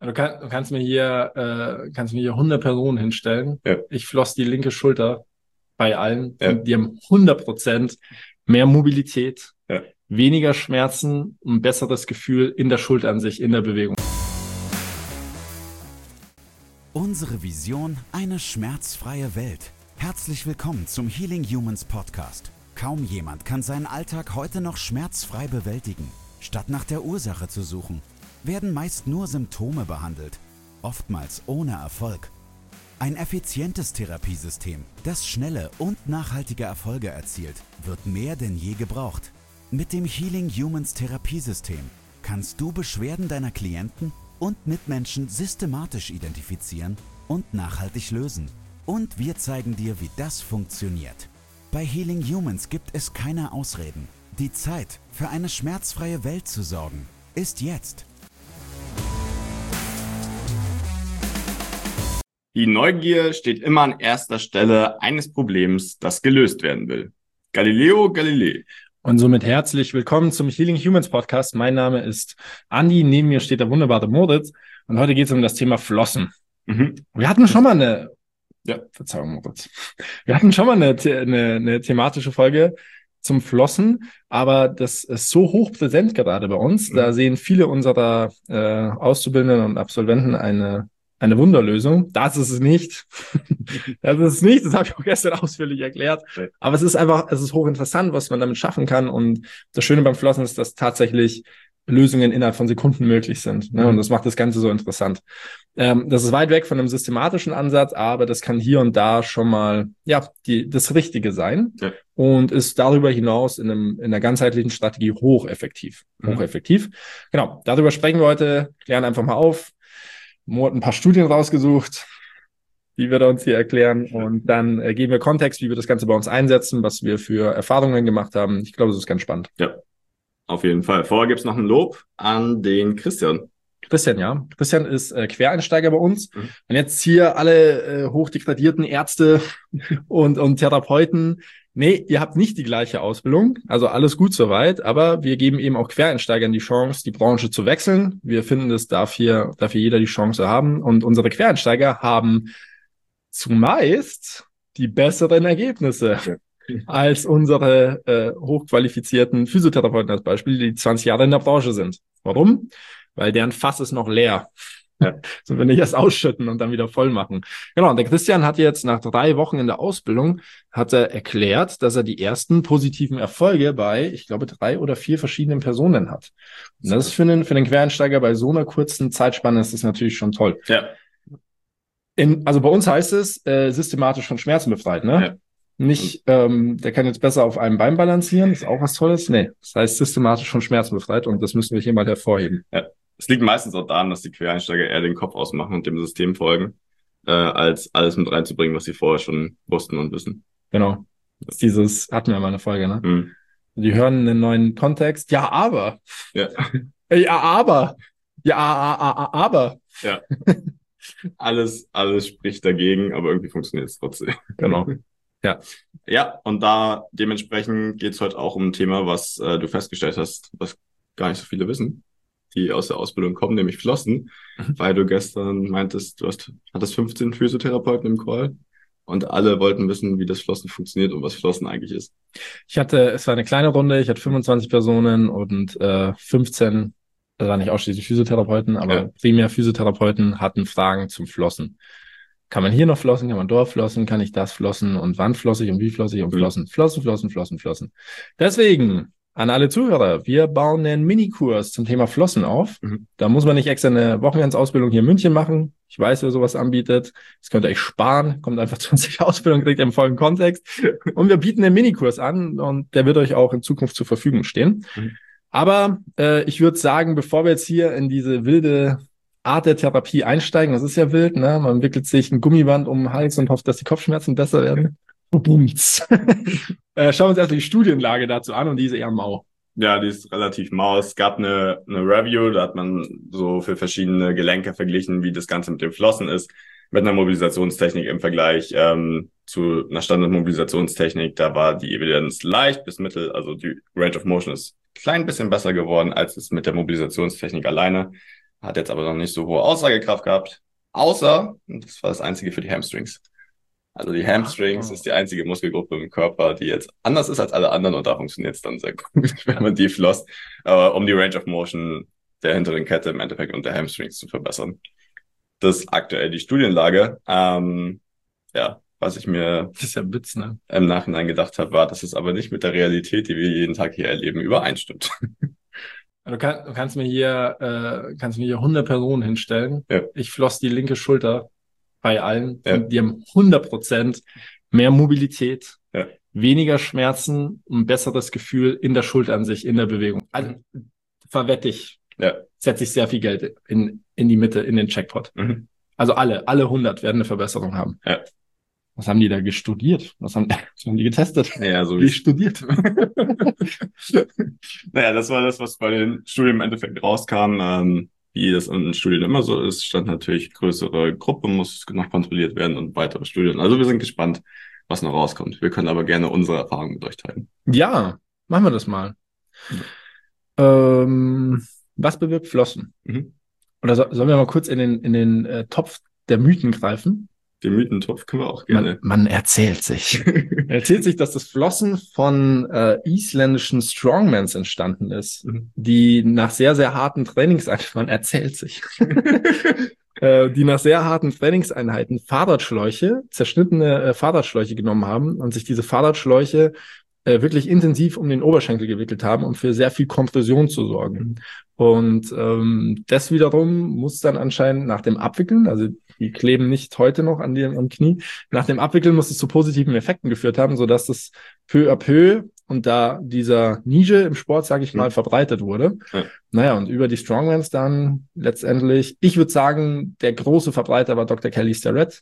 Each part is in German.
Du kannst mir hier 100 Personen hinstellen. Ja, Ich floss die linke Schulter bei allen ja, und die haben 100% mehr Mobilität, ja. weniger Schmerzen, ein besseres Gefühl in der Schulter an sich, in der Bewegung. Unsere Vision: eine schmerzfreie Welt. Herzlich willkommen zum Healing Humans Podcast. Kaum jemand kann seinen Alltag heute noch schmerzfrei bewältigen. Statt nach der Ursache zu suchen, werden meist nur Symptome behandelt, oftmals ohne Erfolg. Ein effizientes Therapiesystem, das schnelle und nachhaltige Erfolge erzielt, wird mehr denn je gebraucht. Mit dem Healing Humans Therapiesystem kannst du Beschwerden deiner Klienten und Mitmenschen systematisch identifizieren und nachhaltig lösen. Und wir zeigen dir, wie das funktioniert. Bei Healing Humans gibt es keine Ausreden. Die Zeit, für eine schmerzfreie Welt zu sorgen, ist jetzt. Die Neugier steht immer an erster Stelle eines Problems, das gelöst werden will. Galileo Galilei. Und somit herzlich willkommen zum Healing Humans Podcast. Mein Name ist Andi, neben mir steht der wunderbare Moritz und heute geht es um das Thema Flossen. Wir hatten schon mal Verzeihung, Moritz. Wir hatten schon mal eine thematische Folge zum Flossen, aber das ist so hochpräsent gerade bei uns. Da sehen viele unserer Auszubildenden und Absolventen eine Wunderlösung. Das ist es nicht. Das ist es nicht. Das habe ich auch gestern ausführlich erklärt. Aber es ist hochinteressant, was man damit schaffen kann. Und das Schöne beim Flossen ist, dass tatsächlich Lösungen innerhalb von Sekunden möglich sind. Ne? Und das macht das Ganze so interessant. Das ist weit weg von einem systematischen Ansatz, aber das kann hier und da schon mal das Richtige sein und ist darüber hinaus in einer ganzheitlichen Strategie hocheffektiv. Genau, darüber sprechen wir heute, klären einfach mal auf. Mo hat ein paar Studien rausgesucht, die wird er uns hier erklären. Und dann geben wir Kontext, wie wir das Ganze bei uns einsetzen, was wir für Erfahrungen gemacht haben. Ich glaube, das ist ganz spannend. Ja, auf jeden Fall. Vorher gibt es noch ein Lob an den Christian. Christian ist Quereinsteiger bei uns. Und jetzt hier alle hochdegradierten Ärzte und Therapeuten. Nee, ihr habt nicht die gleiche Ausbildung, also alles gut soweit, aber wir geben eben auch Quereinsteigern die Chance, die Branche zu wechseln. Wir finden, das darf hier jeder die Chance haben und unsere Quereinsteiger haben zumeist die besseren Ergebnisse als unsere hochqualifizierten Physiotherapeuten als Beispiel, die 20 Jahre in der Branche sind. Warum? Weil deren Fass ist noch leer. So, wenn wir erst ausschütten und dann wieder voll machen. Genau, und der Christian hat jetzt nach 3 Wochen in der Ausbildung, hat er erklärt, dass er die ersten positiven Erfolge bei, ich glaube, 3 oder 4 verschiedenen Personen hat. Und das ist für den Quereinsteiger bei so einer kurzen Zeitspanne ist das natürlich schon toll. Ja. Also bei uns heißt es, systematisch von Schmerzen befreit, ne? Ja. Nicht, der kann jetzt besser auf einem Bein balancieren, ist auch was Tolles. Nee, das heißt systematisch von Schmerzen befreit und das müssen wir hier mal hervorheben. Ja. Es liegt meistens auch daran, dass die Quereinsteiger eher den Kopf ausmachen und dem System folgen, als alles mit reinzubringen, was sie vorher schon wussten und wissen. Genau. Hatten wir mal eine Folge, ne? Die hören einen neuen Kontext. Ja, aber. Ja. Ja, aber. Ja, aber. Ja. Alles spricht dagegen, aber irgendwie funktioniert es trotzdem. Genau. Ja. Ja, und dementsprechend geht es heute auch um ein Thema, was du festgestellt hast, was gar nicht so viele wissen, die aus der Ausbildung kommen, nämlich Flossen, weil du gestern meintest, hattest 15 Physiotherapeuten im Call und alle wollten wissen, wie das Flossen funktioniert und was Flossen eigentlich ist. Es war eine kleine Runde, ich hatte 25 Personen und 15, das waren nicht ausschließlich Physiotherapeuten, aber primär Physiotherapeuten hatten Fragen zum Flossen. Kann man hier noch flossen, kann man dort flossen, kann ich das flossen und wann flosse ich und wie flosse ich und flossen. Flossen. Deswegen an alle Zuhörer, wir bauen einen Minikurs zum Thema Flossen auf. Da muss man nicht extra eine Wochenendsausbildung hier in München machen. Ich weiß, wer sowas anbietet. Das könnt ihr euch sparen. Kommt einfach 20 Ausbildung, kriegt ihr im vollen Kontext. Und wir bieten einen Minikurs an und der wird euch auch in Zukunft zur Verfügung stehen. Aber ich würde sagen, bevor wir jetzt hier in diese wilde Art der Therapie einsteigen, das ist ja wild, ne? Man wickelt sich ein Gummiband um den Hals und hofft, dass die Kopfschmerzen besser werden. Bums. Schauen wir uns erst die Studienlage dazu an und die ist eher mau. Ja, die ist relativ mau. Es gab eine Review, da hat man so für verschiedene Gelenke verglichen, wie das Ganze mit dem Flossen ist, mit einer Mobilisationstechnik im Vergleich zu einer Standardmobilisationstechnik. Da war die Evidenz leicht bis mittel, also die Range of Motion ist ein klein bisschen besser geworden, als es mit der Mobilisationstechnik alleine. hat jetzt aber noch nicht so hohe Aussagekraft gehabt, außer, und das war das Einzige für die Hamstrings. Also die Hamstrings ist die einzige Muskelgruppe im Körper, die jetzt anders ist als alle anderen und da funktioniert es dann sehr gut, wenn man die flosst, um die Range of Motion der hinteren Kette im Endeffekt und der Hamstrings zu verbessern. Das ist aktuell die Studienlage. Was ich mir Das ist ja Witz, ne? im Nachhinein gedacht habe, war, dass es aber nicht mit der Realität, die wir jeden Tag hier erleben, übereinstimmt. Du kannst mir hier 100 Personen hinstellen. Ja. Ich floss die linke Schulter bei allen. Ja. Und die haben 100% mehr Mobilität, ja. weniger Schmerzen und ein besseres Gefühl in der Schulter an sich, in der Bewegung. Also verwette ich, setze ich sehr viel Geld in die Mitte, in den Jackpot. Mhm. Also alle 100 werden eine Verbesserung haben. Ja. Was haben die da studiert? Was haben die getestet? Ja, so wie studiert. Naja, das war das, was bei den Studien im Endeffekt rauskam. Wie das in Studien immer so ist, stand natürlich größere Gruppe, muss noch kontrolliert werden und weitere Studien. Also wir sind gespannt, was noch rauskommt. Wir können aber gerne unsere Erfahrungen mit euch teilen. Ja, machen wir das mal. Was bewirkt Flossen? Mhm. Oder sollen wir mal kurz in den Topf der Mythen greifen? Den Mythentopf können wir auch gerne. Man erzählt sich. Dass das Flossen von isländischen Strongmans entstanden ist, die nach sehr, sehr harten Trainingseinheiten, die nach sehr harten Trainingseinheiten zerschnittene Fahrradschläuche genommen haben und sich diese Fahrradschläuche wirklich intensiv um den Oberschenkel gewickelt haben, um für sehr viel Kompression zu sorgen. Und das wiederum muss dann anscheinend nach dem Abwickeln, also die kleben nicht heute noch am Knie, nach dem Abwickeln muss es zu positiven Effekten geführt haben, sodass das peu à peu und da dieser Nische im Sport, sage ich mal, verbreitet wurde. Ja. Naja, und über die Strongmans dann letztendlich, ich würde sagen, der große Verbreiter war Dr. Kelly Starrett.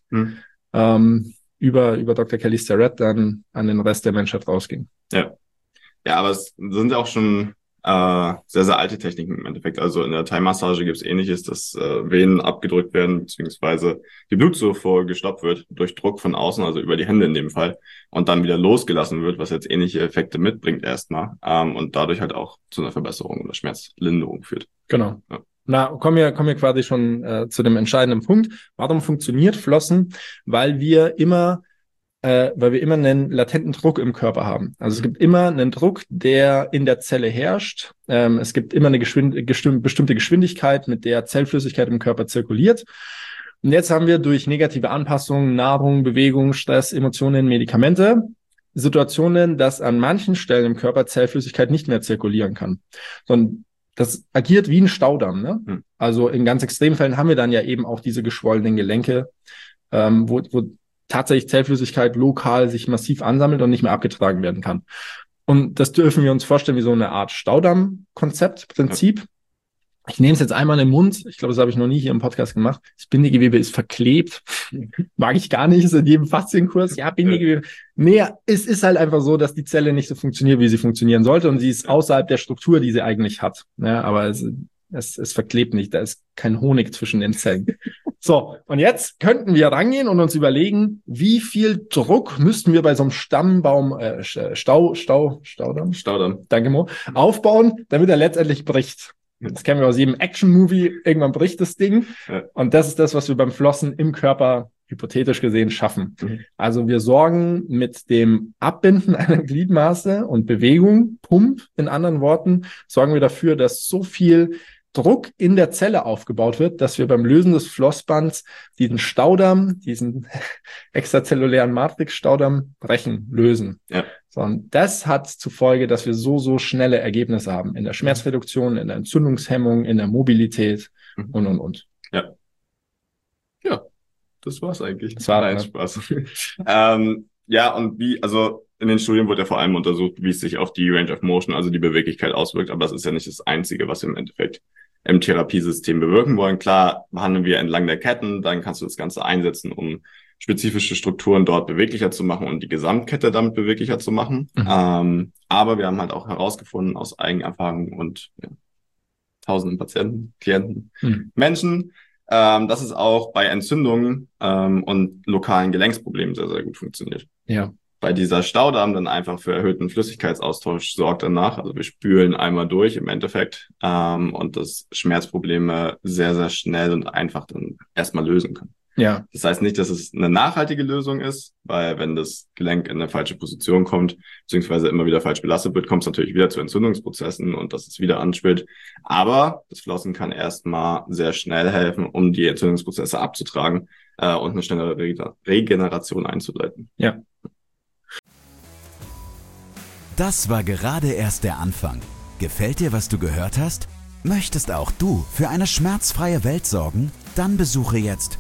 Über Dr. Kelly Starrett dann an den Rest der Menschheit rausging. Ja, aber es sind ja auch schon sehr, sehr alte Techniken im Endeffekt. Also in der Thai-Massage gibt es Ähnliches, dass Venen abgedrückt werden, beziehungsweise die Blutzufuhr gestoppt wird durch Druck von außen, also über die Hände in dem Fall, und dann wieder losgelassen wird, was jetzt ähnliche Effekte mitbringt erstmal und dadurch halt auch zu einer Verbesserung oder Schmerzlinderung führt. Genau. Ja. Na, kommen wir quasi schon zu dem entscheidenden Punkt. Warum funktioniert Flossen? Weil wir immer einen latenten Druck im Körper haben. Also es gibt immer einen Druck, der in der Zelle herrscht. Es gibt immer eine bestimmte Geschwindigkeit, mit der Zellflüssigkeit im Körper zirkuliert. Und jetzt haben wir durch negative Anpassungen, Nahrung, Bewegung, Stress, Emotionen, Medikamente Situationen, dass an manchen Stellen im Körper Zellflüssigkeit nicht mehr zirkulieren kann. Sondern das agiert wie ein Staudamm. Ne? Also in ganz Extremfällen haben wir dann ja eben auch diese geschwollenen Gelenke, wo tatsächlich Zellflüssigkeit lokal sich massiv ansammelt und nicht mehr abgetragen werden kann. Und das dürfen wir uns vorstellen wie so eine Art Staudamm-Konzept, Prinzip. Ich nehme es jetzt einmal in den Mund. Ich glaube, das habe ich noch nie hier im Podcast gemacht. Das Bindegewebe ist verklebt. Mag ich gar nicht. Ist in jedem Faszienkurs. Ja, Bindegewebe. Nee, es ist halt einfach so, dass die Zelle nicht so funktioniert, wie sie funktionieren sollte. Und sie ist außerhalb der Struktur, die sie eigentlich hat. Ja, aber es verklebt nicht. Da ist kein Honig zwischen den Zellen. So, und jetzt könnten wir rangehen und uns überlegen, wie viel Druck müssten wir bei so einem Stammbaum, Staudamm, danke Mo, aufbauen, damit er letztendlich bricht. Das kennen wir aus jedem Action-Movie. Irgendwann bricht das Ding. Ja. Und das ist das, was wir beim Flossen im Körper hypothetisch gesehen schaffen. Also wir sorgen mit dem Abbinden einer Gliedmaße und Bewegung, Pump in anderen Worten, sorgen wir dafür, dass so viel Druck in der Zelle aufgebaut wird, dass wir beim Lösen des Flossbands diesen Staudamm, diesen extrazellulären Matrix-Staudamm lösen. Ja. So, und das hat zur Folge, dass wir so schnelle Ergebnisse haben in der Schmerzreduktion, in der Entzündungshemmung, in der Mobilität und. Ja. Ja, das war's eigentlich. Das war ein Spaß. Ja, und also in den Studien wurde ja vor allem untersucht, wie es sich auf die Range of Motion, also die Beweglichkeit auswirkt, aber das ist ja nicht das Einzige, was wir im Endeffekt im Therapiesystem bewirken wollen. Klar, behandeln wir entlang der Ketten, dann kannst du das Ganze einsetzen, um spezifische Strukturen dort beweglicher zu machen und die Gesamtkette damit beweglicher zu machen. Aber wir haben halt auch herausgefunden aus Eigenerfahrung und tausenden Patienten, Klienten, Menschen, dass es auch bei Entzündungen und lokalen Gelenksproblemen sehr, sehr gut funktioniert. Ja. weil dieser Staudamm dann einfach für erhöhten Flüssigkeitsaustausch sorgt danach. Also wir spülen einmal durch im Endeffekt und das Schmerzprobleme sehr, sehr schnell und einfach dann erstmal lösen können. Ja. Das heißt nicht, dass es eine nachhaltige Lösung ist, weil wenn das Gelenk in eine falsche Position kommt, beziehungsweise immer wieder falsch belastet wird, kommt es natürlich wieder zu Entzündungsprozessen und dass es wieder anschwillt. Aber das Flossen kann erstmal sehr schnell helfen, um die Entzündungsprozesse abzutragen und eine schnellere Regeneration einzuleiten. Ja. Das war gerade erst der Anfang. Gefällt dir, was du gehört hast? Möchtest auch du für eine schmerzfreie Welt sorgen? Dann besuche jetzt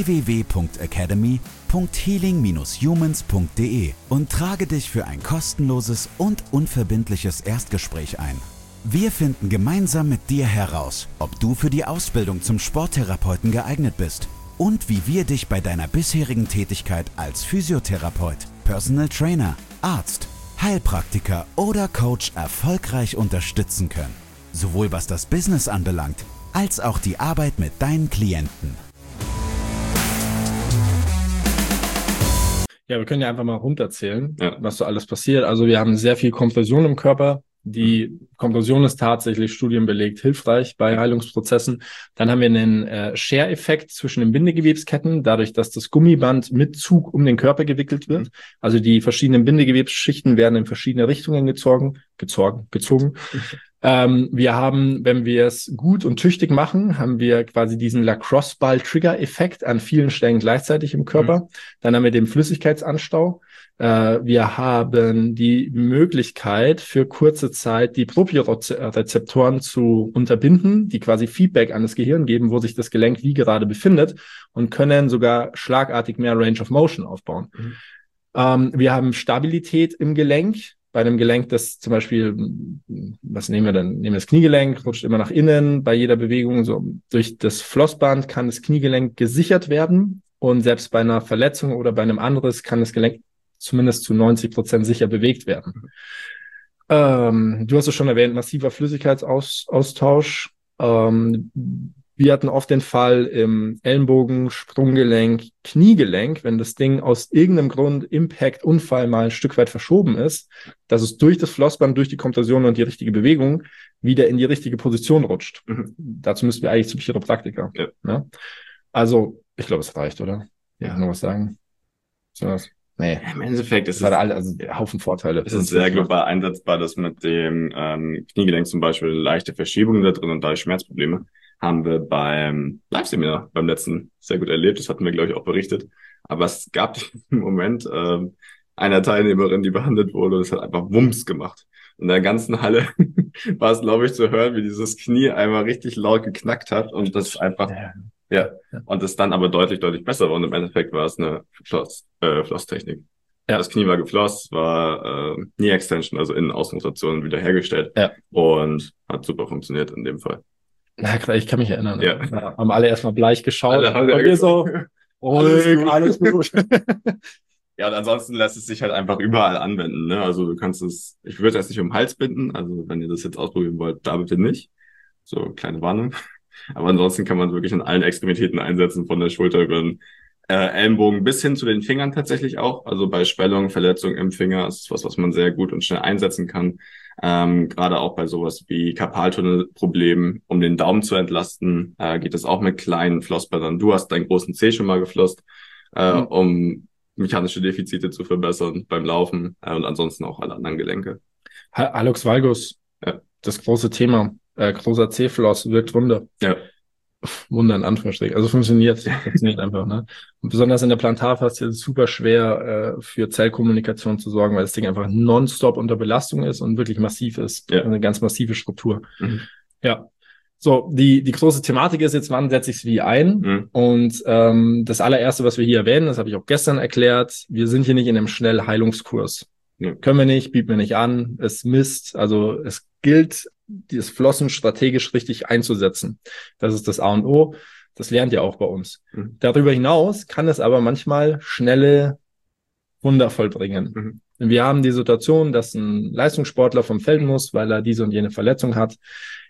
www.academy.healing-humans.de und trage dich für ein kostenloses und unverbindliches Erstgespräch ein. Wir finden gemeinsam mit dir heraus, ob du für die Ausbildung zum Sporttherapeuten geeignet bist und wie wir dich bei deiner bisherigen Tätigkeit als Physiotherapeut, Personal Trainer, Arzt, Heilpraktiker oder Coach erfolgreich unterstützen können. Sowohl was das Business anbelangt, als auch die Arbeit mit deinen Klienten. Ja, wir können ja einfach mal runterzählen, was so alles passiert. Also wir haben sehr viel Kompression im Körper. Die Kompression ist tatsächlich studienbelegt hilfreich bei Heilungsprozessen. Dann haben wir einen Share-Effekt zwischen den Bindegewebsketten, dadurch, dass das Gummiband mit Zug um den Körper gewickelt wird. Also die verschiedenen Bindegewebsschichten werden in verschiedene Richtungen gezogen. Wir haben, wenn wir es gut und tüchtig machen, haben wir quasi diesen Lacrosse-Ball-Trigger-Effekt an vielen Stellen gleichzeitig im Körper. Dann haben wir den Flüssigkeitsanstau. Wir haben die Möglichkeit, für kurze Zeit die Propriorezeptoren zu unterbinden, die quasi Feedback an das Gehirn geben, wo sich das Gelenk wie gerade befindet, und können sogar schlagartig mehr Range of Motion aufbauen. Wir haben Stabilität im Gelenk. Bei einem Gelenk, das zum Beispiel, was nehmen wir denn? Nehmen wir das Kniegelenk, rutscht immer nach innen bei jeder Bewegung. So durch das Flossband kann das Kniegelenk gesichert werden, und selbst bei einer Verletzung oder bei einem Anderes kann das Gelenk zumindest zu 90% sicher bewegt werden. Du hast es schon erwähnt, massiver Flüssigkeitsaustausch. Wir hatten oft den Fall im Ellenbogen, Sprunggelenk, Kniegelenk, wenn das Ding aus irgendeinem Grund, Impact, Unfall mal ein Stück weit verschoben ist, dass es durch das Flossband, durch die Kompression und die richtige Bewegung wieder in die richtige Position rutscht. Dazu müssten wir eigentlich zum Chiropraktiker. Ja. Ja? Also, ich glaube, es reicht, oder? Ja. Noch was sagen? So was? Nee. Im Endeffekt ist es also Haufen Vorteile. Es ist sehr global einsetzbar, dass mit dem Kniegelenk zum Beispiel leichte Verschiebungen da drin und dadurch Schmerzprobleme haben wir beim Live-Seminar beim letzten sehr gut erlebt. Das hatten wir, glaube ich, auch berichtet. Aber es gab im Moment einer Teilnehmerin, die behandelt wurde, und es hat einfach Wumms gemacht. In der ganzen Halle war es, glaube ich, zu hören, wie dieses Knie einmal richtig laut geknackt hat und das einfach, und es dann aber deutlich, deutlich besser war. Und im Endeffekt war es eine Flosstechnik. Ja. Das Knie war geflosst, war Knee-Extension, also Innen-Außenrotation wiederhergestellt und hat super funktioniert in dem Fall. Na klar, ich kann mich erinnern. Ja. Haben alle erstmal bleich geschaut. Und wir so, alles gut. Ja, und ansonsten lässt es sich halt einfach überall anwenden, ne? Also du kannst es, ich würde es nicht um den Hals binden, also wenn ihr das jetzt ausprobieren wollt, da bitte nicht. So, kleine Warnung. Aber ansonsten kann man wirklich in allen Extremitäten einsetzen, von der Schulter über den Ellenbogen bis hin zu den Fingern tatsächlich auch. Also bei Schwellung, Verletzung im Finger ist was man sehr gut und schnell einsetzen kann. Gerade auch bei sowas wie Karpaltunnelproblemen, um den Daumen zu entlasten, geht es auch mit kleinen Flossbändern. Du hast deinen großen Zeh schon mal geflosst, um mechanische Defizite zu verbessern beim Laufen und ansonsten auch alle anderen Gelenke. Hallux valgus, das große Thema. Großer C-Floss wirkt Wunder. Ja. Wunder in Anführungsstrichen. Also funktioniert einfach, ne? Und besonders in der Plantarfaszie ist es super schwer, für Zellkommunikation zu sorgen, weil das Ding einfach nonstop unter Belastung ist und wirklich massiv ist. Ja. Eine ganz massive Struktur. Ja. So, die große Thematik ist jetzt, wann setze ich es wie ein? Und das allererste, was wir hier erwähnen, das habe ich auch gestern erklärt, wir sind hier nicht in einem Schnellheilungskurs. Können wir nicht, bieten wir nicht an, es misst, also es gilt, dieses Flossen strategisch richtig einzusetzen. Das ist das A und O, das lernt ihr auch bei uns. Darüber hinaus kann es aber manchmal schnelle Wunder vollbringen. Wir haben die Situation, dass ein Leistungssportler vom Feld muss, weil er diese und jene Verletzung hat.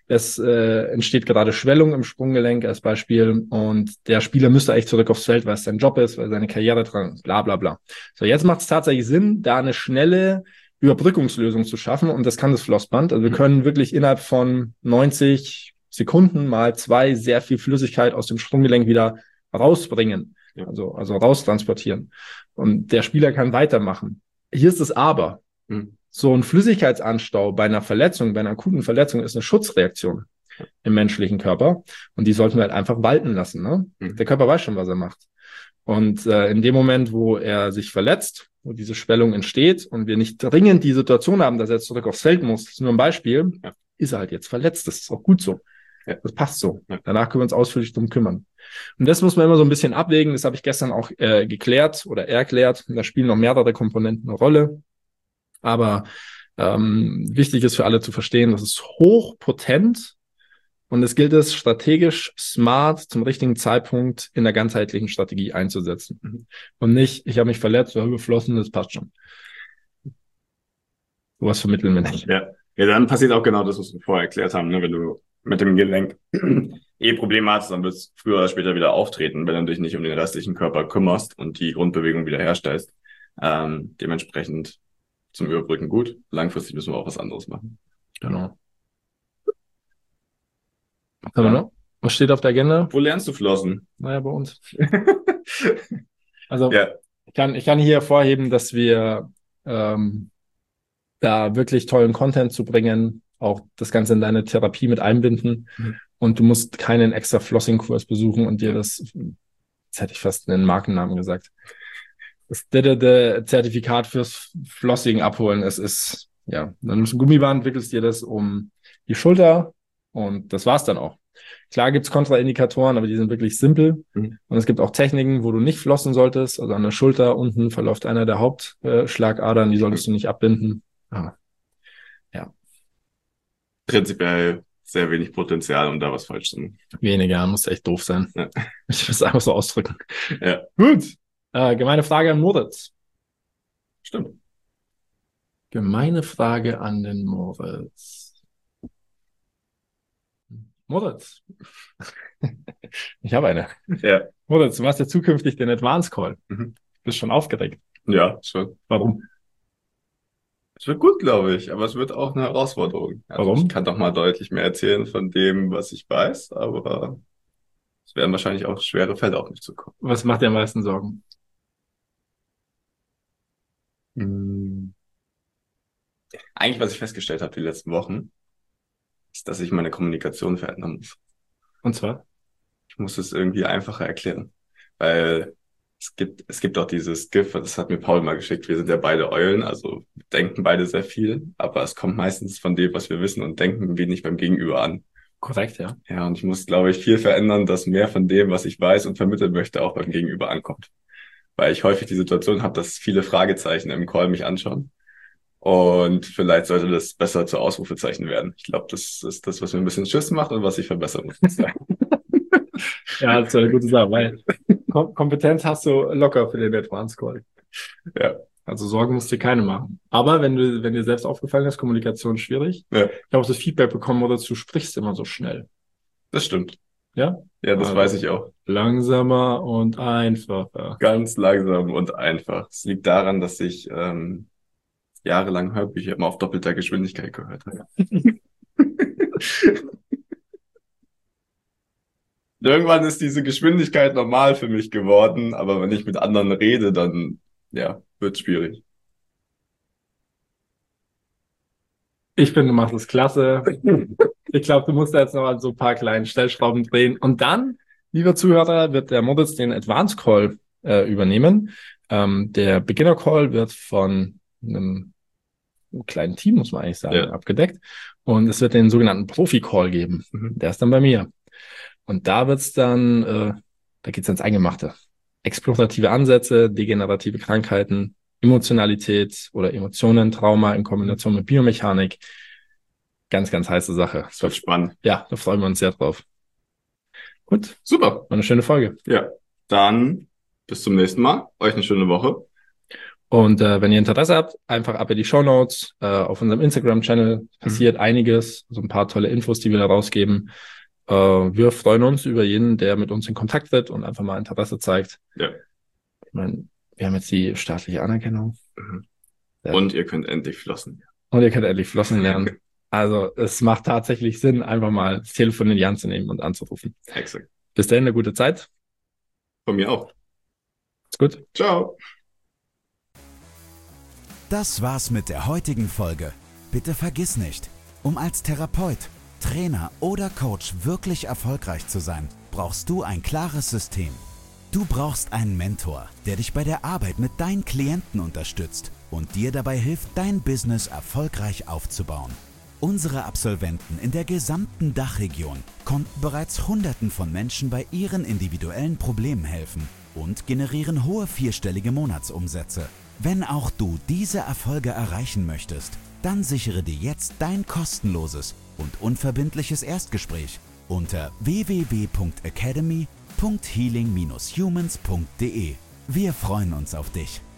es entsteht gerade Schwellung im Sprunggelenk als Beispiel und der Spieler müsste eigentlich zurück aufs Feld, weil es sein Job ist, weil seine Karriere dran ist, bla bla bla. So, jetzt macht es tatsächlich Sinn, da eine schnelle Überbrückungslösung zu schaffen und das kann das Flossband. Also wir können wirklich innerhalb von 90 Sekunden mal 2 sehr viel Flüssigkeit aus dem Sprunggelenk wieder rausbringen, also raustransportieren. Und der Spieler kann weitermachen. Hier ist das Aber. So ein Flüssigkeitsanstau bei einer Verletzung, bei einer akuten Verletzung ist eine Schutzreaktion im menschlichen Körper und die sollten wir halt einfach walten lassen. Ne? Der Körper weiß schon, was er macht. Und in dem Moment, wo er sich verletzt, wo diese Schwellung entsteht und wir nicht dringend die Situation haben, dass er jetzt zurück aufs Feld muss, das ist nur ein Beispiel, ist er halt jetzt verletzt. Das ist auch gut so. Das passt so. Danach können wir uns ausführlich drum kümmern. Und das muss man immer so ein bisschen abwägen. Das habe ich gestern auch geklärt oder erklärt. Da spielen noch mehrere Komponenten eine Rolle. Aber wichtig ist für alle zu verstehen, das ist hochpotent und es gilt es strategisch smart zum richtigen Zeitpunkt in der ganzheitlichen Strategie einzusetzen. Und nicht, ich habe mich verletzt, oder geflossen, das passt schon. Sowas vermitteln wir nicht. Ja, dann passiert auch genau das, was wir vorher erklärt haben. Ne? Wenn du mit dem Gelenk Probleme hast, dann wird es früher oder später wieder auftreten, wenn du dich nicht um den restlichen Körper kümmerst und die Grundbewegung wieder herstellst. Dementsprechend zum Überbrücken gut. Langfristig müssen wir auch was anderes machen. Genau. Was haben wir noch? Was steht auf der Agenda? Wo lernst du flossen? Naja, bei uns. Also ich kann hier hervorheben, dass wir da wirklich tollen Content zu bringen, auch das Ganze in deine Therapie mit einbinden. Und du musst keinen extra Flossing-Kurs besuchen und dir das, jetzt hätte ich fast einen Markennamen gesagt, das Zertifikat fürs Flossing abholen. Es ist, dann nimmst du ein Gummiband, wickelst dir das um die Schulter und das war's dann auch. Klar gibt's Kontraindikatoren, aber die sind wirklich simpel. Und es gibt auch Techniken, wo du nicht flossen solltest. Also an der Schulter unten verläuft einer der Hauptschlagadern, die solltest du nicht abbinden. Prinzipiell sehr wenig Potenzial, um da was falsch zu machen. Weniger, muss echt doof sein. Ja. Ich will es einfach so ausdrücken. Ja. Gut. Gemeine Frage an Moritz. Stimmt. Gemeine Frage an den Moritz. Moritz. Ich habe eine. Ja. Moritz, du machst ja zukünftig den Advance Call. Bist schon aufgeregt? Ja, schon. Warum? Es wird gut, glaube ich, aber es wird auch eine Herausforderung. Also warum? Ich kann doch mal deutlich mehr erzählen von dem, was ich weiß, aber es werden wahrscheinlich auch schwere Fälle auf mich zukommen. Was macht dir am meisten Sorgen? Eigentlich, was ich festgestellt habe die letzten Wochen, ist, dass ich meine Kommunikation verändern muss. Und zwar? Ich muss es irgendwie einfacher erklären, weil es gibt auch dieses GIF, das hat mir Paul mal geschickt. Wir sind ja beide Eulen, also denken beide sehr viel, aber es kommt meistens von dem, was wir wissen und denken wenig beim Gegenüber an. Korrekt, ja. Ja, und ich muss, glaube ich, viel verändern, dass mehr von dem, was ich weiß und vermitteln möchte, auch beim Gegenüber ankommt. Weil ich häufig die Situation habe, dass viele Fragezeichen im Call mich anschauen. Und vielleicht sollte das besser zu Ausrufezeichen werden. Ich glaube, das ist das, was mir ein bisschen Schiss macht und was ich verbessern muss. Ja, das ist eine gute Sache, weil Kompetenz hast du locker für den Advance Call. Ja. Also Sorgen musst du dir keine machen. Aber wenn dir selbst aufgefallen ist, Kommunikation schwierig. Ja. Ich habe auch das Feedback bekommen, oder du sprichst immer so schnell. Das stimmt. Ja? Ja, das weiß ich auch. Langsamer und einfacher. Ganz langsam und einfach. Es liegt daran, dass ich jahrelang Hörbücher immer auf doppelter Geschwindigkeit gehört habe. Irgendwann ist diese Geschwindigkeit normal für mich geworden, aber wenn ich mit anderen rede, dann wird's schwierig. Ich finde, du machst es klasse. Ich glaube, du musst da jetzt noch an so ein paar kleinen Stellschrauben drehen. Und dann, lieber Zuhörer, wird der Moritz den Advanced Call übernehmen. Der Beginner Call wird von einem kleinen Team, muss man eigentlich sagen, abgedeckt. Und es wird den sogenannten Profi-Call geben. Der ist dann bei mir. Und da wird's dann, da geht's ans Eingemachte. Explorative Ansätze, degenerative Krankheiten, Emotionalität oder Emotionen, Trauma in Kombination mit Biomechanik. Ganz, ganz heiße Sache. Das wird spannend. Ja, da freuen wir uns sehr drauf. Gut. Super. War eine schöne Folge. Ja. Dann bis zum nächsten Mal. Euch eine schöne Woche. Und wenn ihr Interesse habt, einfach ab in die Shownotes. Auf unserem Instagram-Channel passiert einiges, so ein paar tolle Infos, die wir da rausgeben. Wir freuen uns über jeden, der mit uns in Kontakt tritt und einfach mal Interesse zeigt. Ja. Ich meine, wir haben jetzt die staatliche Anerkennung. Ja. Und ihr könnt endlich flossen. Und ihr könnt endlich flossen lernen. Also es macht tatsächlich Sinn, einfach mal das Telefon in die Hand zu nehmen und anzurufen. Exakt. Bis dahin eine gute Zeit. Von mir auch. Ist gut. Ciao. Das war's mit der heutigen Folge. Bitte vergiss nicht, um als Therapeut, Trainer oder Coach wirklich erfolgreich zu sein, brauchst du ein klares System. Du brauchst einen Mentor, der dich bei der Arbeit mit deinen Klienten unterstützt und dir dabei hilft, dein Business erfolgreich aufzubauen. Unsere Absolventen in der gesamten Dachregion konnten bereits Hunderten von Menschen bei ihren individuellen Problemen helfen und generieren hohe vierstellige Monatsumsätze. Wenn auch du diese Erfolge erreichen möchtest, dann sichere dir jetzt dein kostenloses und unverbindliches Erstgespräch unter www.academy.healing-humans.de. Wir freuen uns auf dich.